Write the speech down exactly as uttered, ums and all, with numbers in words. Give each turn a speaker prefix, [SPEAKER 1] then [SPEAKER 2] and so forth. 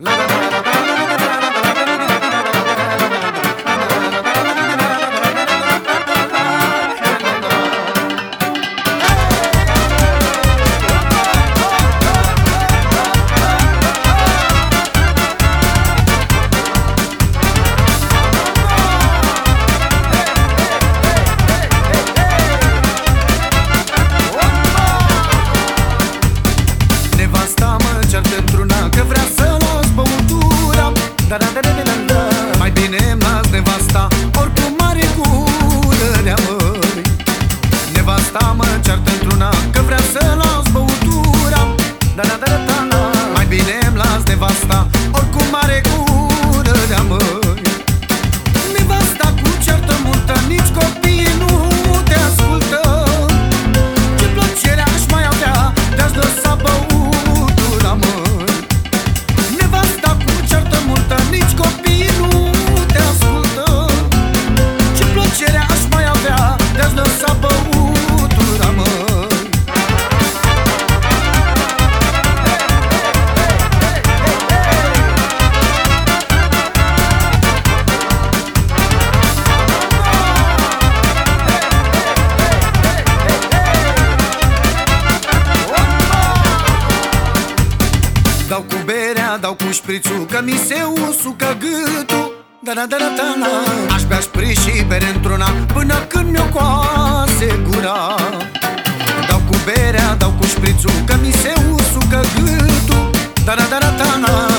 [SPEAKER 1] Mai bine m-ați nevasta, oricum are gură, măi. Nevasta mă ceartă într-una că vrea să las băutura. Mai bine îmi las nevasta, oricum are gură, măi. Nevasta cu ceartă multă, nici copiii nu te ascultă. Ce plăcere aș mai avea de-aș lăsa băutura, măi. Nevasta cu ceartă multă, nici copiii nu te ascultă. Ce plăcere aș mai avea de-aș lăsa băutura, măi. Dau cu berea, dau cu șprițul, că mi se usucă gâtul. Da-da-da-da-da. Aș bea șpriț și bere într-una până când mi-o coase gura. Dau cu berea, dau cu șprițul, că mi se usucă gâtul. Da-da-da-da-da.